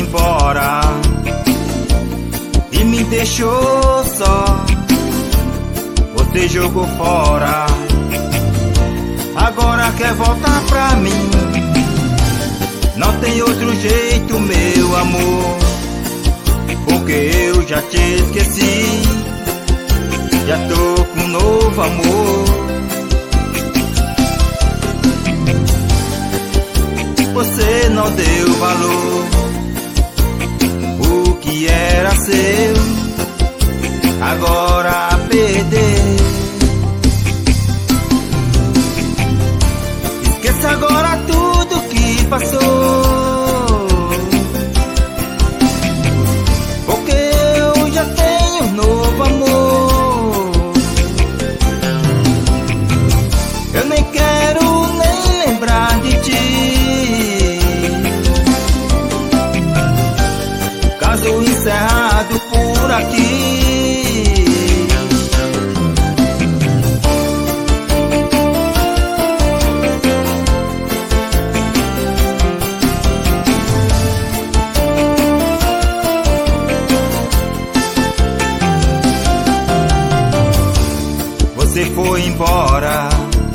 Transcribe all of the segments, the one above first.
embora e me deixou só. Você jogou fora, agora quer voltar pra mim. Não tem outro jeito, meu amor, porque eu já te esqueci. Já tô com um novo amor. Você não deu valor, o que era seu, agora perdeu. Esqueça agora tudo que passou, porque eu já tenho um novo amor. Eu nem quero nem lembrar de ti. Caso encerrado por aqui. Você foi embora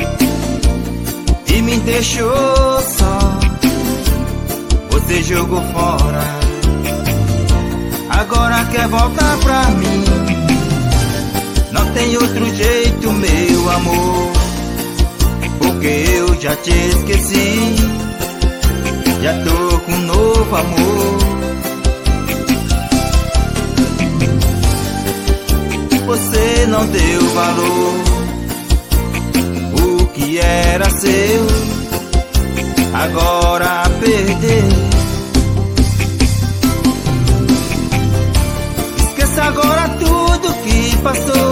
e me deixou só. Você jogou fora, agora quer voltar pra mim. Não tem outro jeito, meu amor, porque eu já te esqueci. Já tô com um novo amor. Você não deu valor, o que era seu, agora perdeu. Esqueça agora tudo que passou,